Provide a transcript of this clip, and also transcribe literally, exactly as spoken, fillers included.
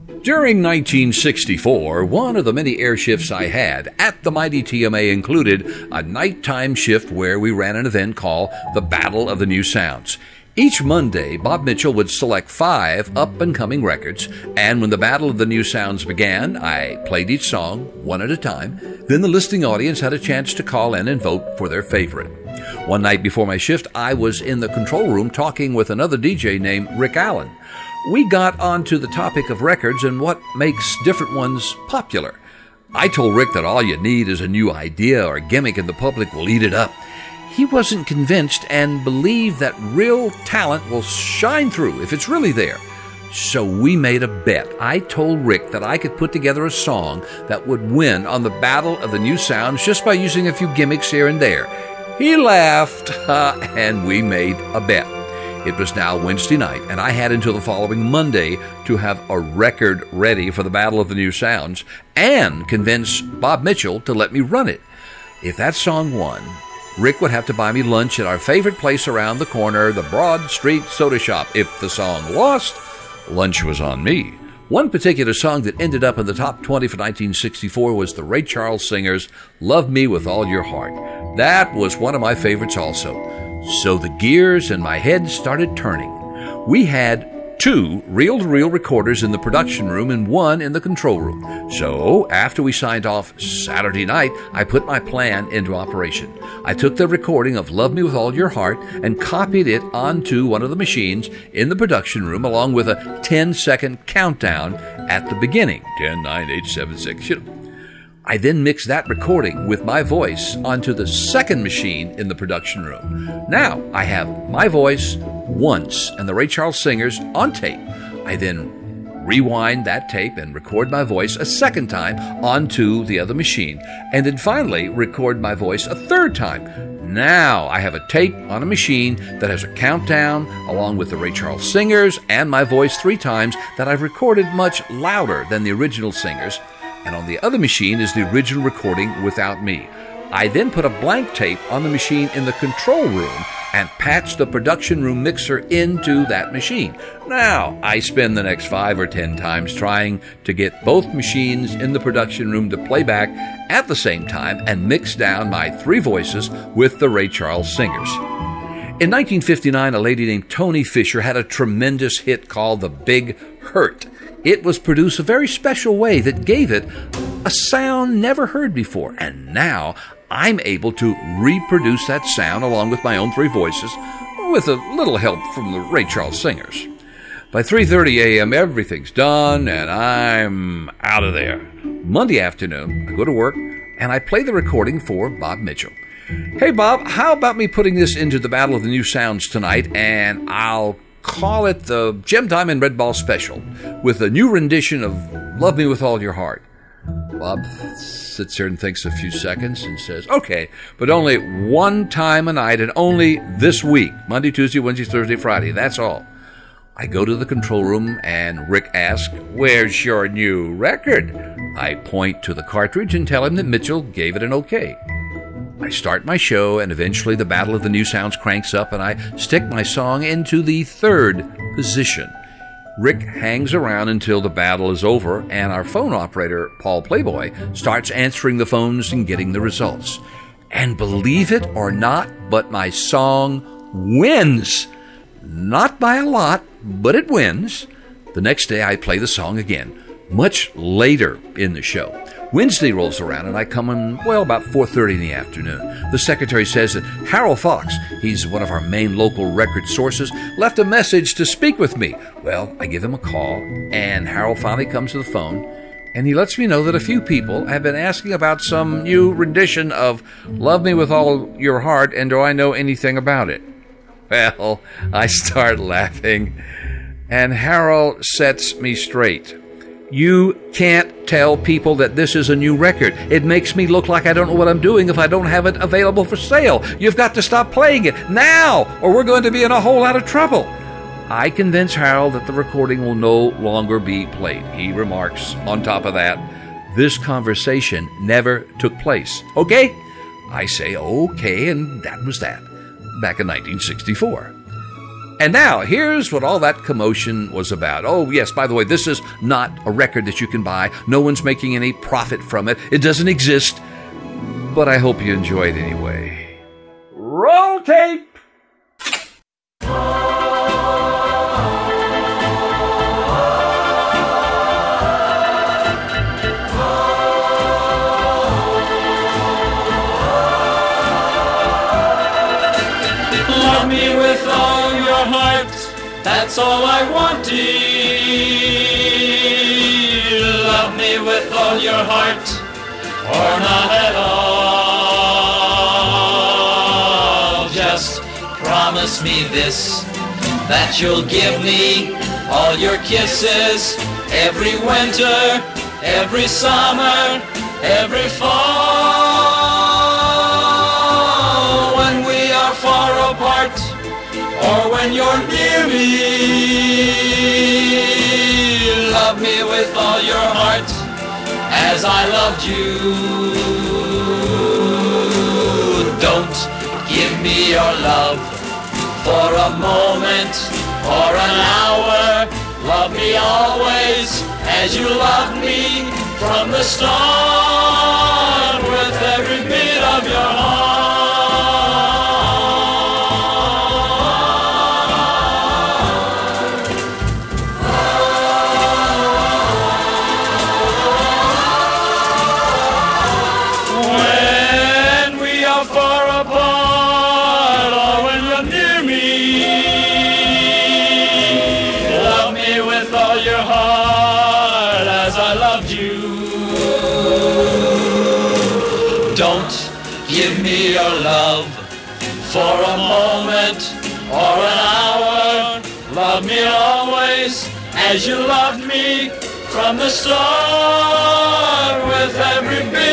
During nineteen sixty-four, one of the many air shifts I had at the mighty T M A included a nighttime shift where we ran an event called the Battle of the New Sounds. Each Monday, Bob Mitchell would select five up-and-coming records, and when the Battle of the New Sounds began, I played each song one at a time. Then the listening audience had a chance to call in and vote for their favorite. One night before my shift, I was in the control room talking with another D J named Rick Allen. We got onto the topic of records and what makes different ones popular. I told Rick that all you need is a new idea or gimmick and the public will eat it up. He wasn't convinced and believed that real talent will shine through if it's really there. So we made a bet. I told Rick that I could put together a song that would win on the Battle of the New Sounds just by using a few gimmicks here and there. He laughed, uh, and we made a bet. It was now Wednesday night, and I had until the following Monday to have a record ready for the Battle of the New Sounds and convince Bob Mitchell to let me run it. If that song won, Rick would have to buy me lunch at our favorite place around the corner, the Broad Street Soda Shop. If the song lost, lunch was on me. One particular song that ended up in the top twenty for nineteen sixty-four was the Ray Charles Singers' Love Me With All Your Heart. That was one of my favorites also. So the gears in my head started turning. We had two reel-to-reel recorders in the production room and one in the control room. So after we signed off Saturday night, I put my plan into operation. I took the recording of Love Me With All Your Heart and copied it onto one of the machines in the production room along with a ten-second countdown at the beginning. ten, nine, eight, seven, six, you know. I then mixed that recording with my voice onto the second machine in the production room. Now I have my voice once and the Ray Charles Singers on tape. I then rewind that tape and record my voice a second time onto the other machine, and then finally record my voice a third time. Now I have a tape on a machine that has a countdown along with the Ray Charles Singers and my voice three times that I've recorded much louder than the original singers. And on the other machine is the original recording without me. I then put a blank tape on the machine in the control room and patch the production room mixer into that machine. Now, I spend the next five or ten times trying to get both machines in the production room to play back at the same time and mix down my three voices with the Ray Charles Singers. In nineteen fifty-nine, a lady named Toni Fisher had a tremendous hit called The Big Hurt. It was produced a very special way that gave it a sound never heard before. And now I'm able to reproduce that sound along with my own three voices with a little help from the Ray Charles Singers. By three thirty a.m., everything's done and I'm out of there. Monday afternoon, I go to work and I play the recording for Bob Mitchell. Hey, Bob, how about me putting this into the Battle of the New Sounds tonight, and I'll call it the Gem Diamond Red Ball Special with a new rendition of Love Me With All Your Heart. Bob sits there and thinks a few seconds and says, okay, but only one time a night and only this week, Monday, Tuesday, Wednesday, Thursday, Friday. That's all. I go to the control room and Rick asks, where's your new record? I point to the cartridge and tell him that Mitchell gave it an okay. I start my show, and eventually the Battle of the New Sounds cranks up, and I stick my song into the third position. Rick hangs around until the battle is over, and our phone operator, Paul Playboy, starts answering the phones and getting the results. And believe it or not, but my song wins. Not by a lot, but it wins. The next day I play the song again, much later in the show. Wednesday rolls around and I come in, well, about four thirty in the afternoon. The secretary says that Harold Fox, he's one of our main local record sources, left a message to speak with me. Well, I give him a call, and Harold finally comes to the phone, and he lets me know that a few people have been asking about some new rendition of Love Me With All Your Heart, and do I know anything about it? Well, I start laughing, and Harold sets me straight. You can't tell people that this is a new record. It makes me look like I don't know what I'm doing if I don't have it available for sale. You've got to stop playing it now, or we're going to be in a whole lot of trouble. I convince Harold that the recording will no longer be played. He remarks, on top of that, this conversation never took place. Okay? I say okay, and that was that, back in nineteen sixty-four. And now, here's what all that commotion was about. Oh, yes, by the way, this is not a record that you can buy. No one's making any profit from it. It doesn't exist. But I hope you enjoy it anyway. Roll tape! Love me with all your heart, that's all I want, dear. Love me with all your heart, or not at all. Just promise me this, that you'll give me all your kisses, every winter, every summer, every fall. When we are far apart, or when you're near me, love me with all your heart, as I loved you. Don't give me your love for a moment or an hour. Love me always as you loved me from the start, with every beat of your heart. Give me your love for a moment or an hour. Love me always as you loved me from the start, with every beat